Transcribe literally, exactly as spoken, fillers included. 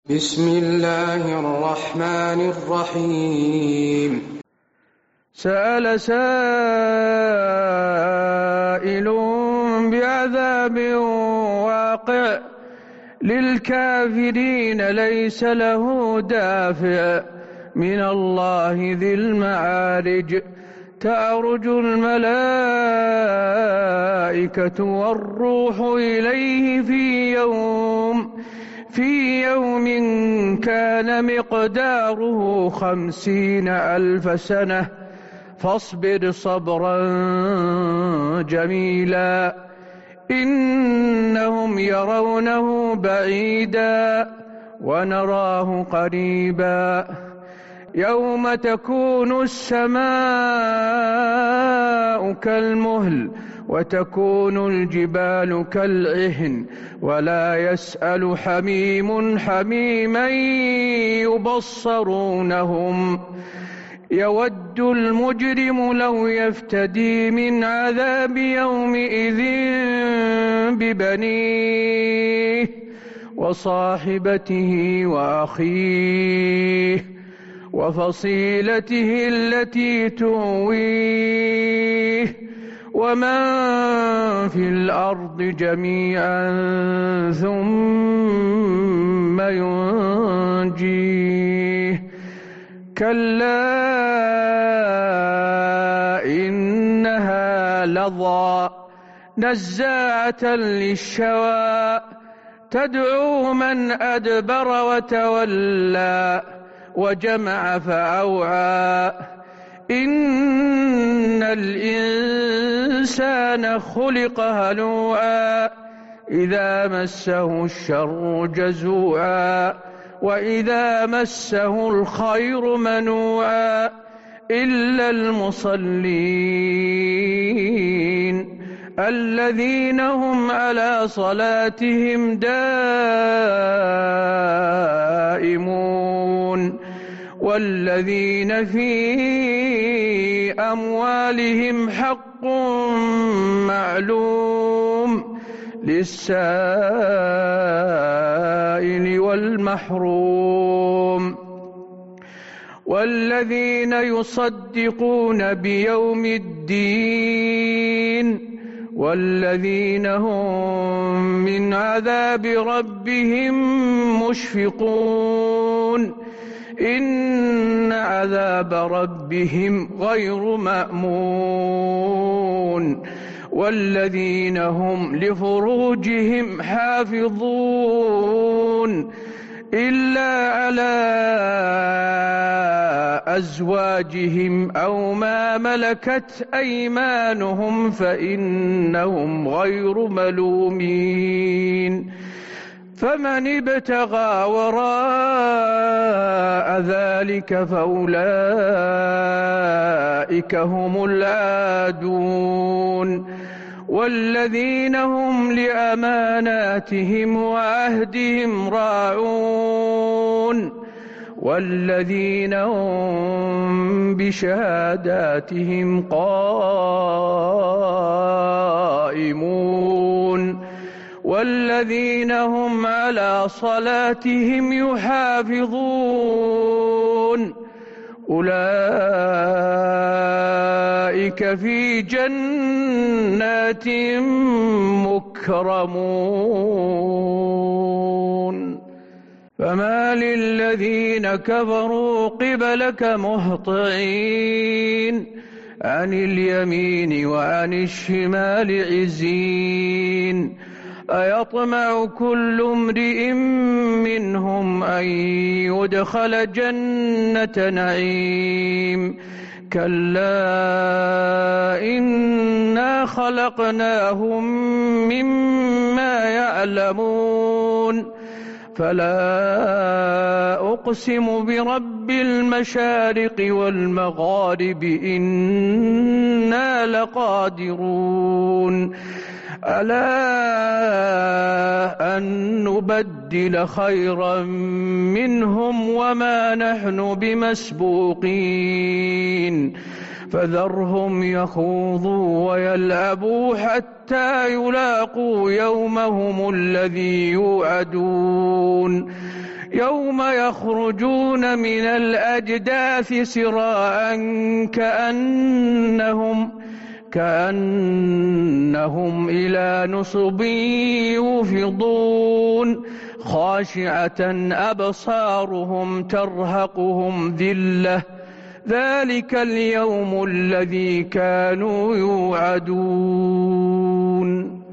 بسم الله الرحمن الرحيم. سأل سائل بعذاب واقع للكافرين ليس له دافع من الله ذي المعارج تعرج الملائكة والروح إليه في يوم في يوم كان مقداره خمسين ألف سنة فاصبر صبرا جميلا إنهم يرونه بعيدا ونراه قريبا يوم تكون السماء كالمهل وتكون الجبال كالعهن ولا يسأل حميم حميما يبصرونهم يود المجرم لو يفتدي من عذاب يومئذ ببنيه وصاحبته وأخيه وفصيلته التي تؤويه ومن في الأرض جميعا ثم ينجيه كلا إنها لظى نزاعة للشوى تدعو من أدبر وتولى وجمع فأوعى إن الإنسان خلق هلوعا إذا مسه الشر جزوعا وإذا مسه الخير منوعا إلا المصلين الذين هم على صلاتهم دائمون والذين في أموالهم حق معلوم للسائل والمحروم والذين يصدقون بيوم الدين والذين هم من عذاب ربهم مشفقون إن عذاب ربهم غير مأمون والذين هم لفروجهم حافظون إلا على أزواجهم أو ما ملكت أيمانهم فإنهم غير ملومين فمن ابتغى وراء ذلك فأولئك هم العادون والذين هم لأماناتهم وعهدهم راعون والذين هم بشهاداتهم قائمون والذين هم على صلاتهم يحافظون أولئك في جنات مكرمون فما للذين كفروا قبلك مهطعين عن اليمين وعن الشمال عزين أيطمع كل امرئ منهم أن يدخل جنة نعيم كلا إنا خلقناهم مما يعلمون فلا أقسم برب المشارق والمغارب إنا لقادرون ألا أن نبدل خيرا منهم وما نحن بمسبوقين فذرهم يخوضوا ويلعبوا حتى يلاقوا يومهم الذي يوعدون يوم يخرجون من الأجداث سراعا كأنهم كأنهم إلى نصب يوفضون خاشعة أبصارهم ترهقهم ذلة ذلك اليوم الذي كانوا يوعدون